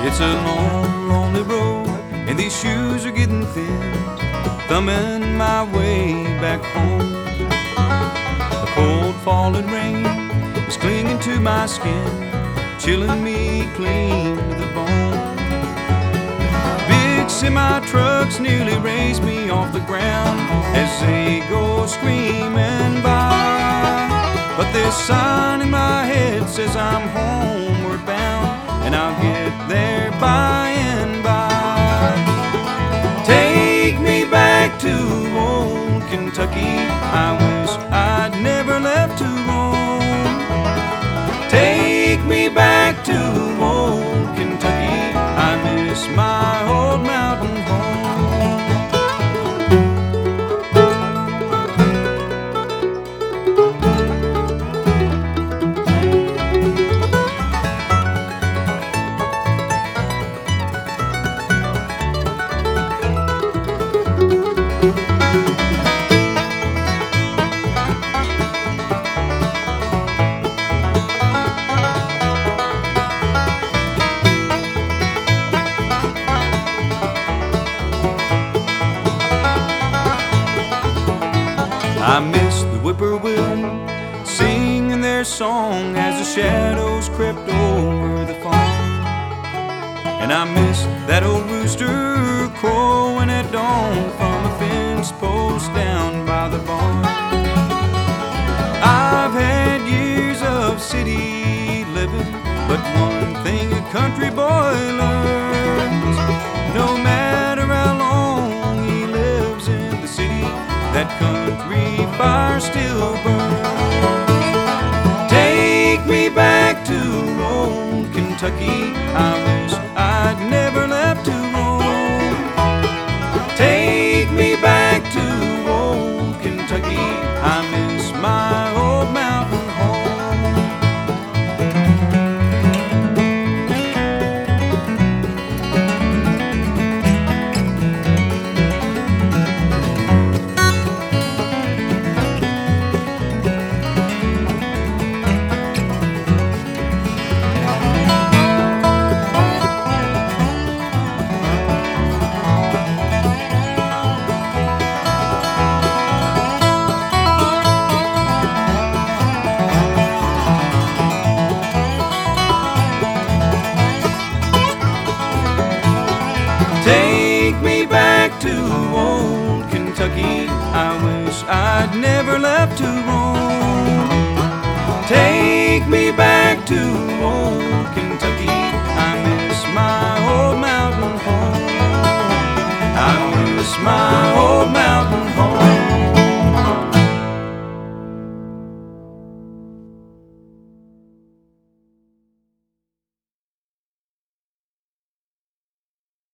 It's a long, lonely road, and these shoes are getting thin, thumbing my way back home. The cold falling rain is clinging to my skin, chilling me clean to the bone. Big semi-trucks nearly raise me off the ground as they go screaming by. But this sign in my head says I'm homeward bound, and I'll get there by and by. Take me back to old Kentucky, I wish I'd never left to roam. Take me back to old Kentucky, I miss my old mountain home. I miss the whippoorwill singing their song as the shadows crept over the farm. And I miss that old rooster crowing at dawn from a fence post down by the barn. I've had years of city living, but one thing a country boy learns: no matter how long he lives in the city, that country fire still burns. Take me back to old Kentucky, I wish I'd never left to roam. Take me back to old Kentucky, I miss my old mountain home. Take me back to old Kentucky, I wish I'd never left to roam. Take me back to old Kentucky.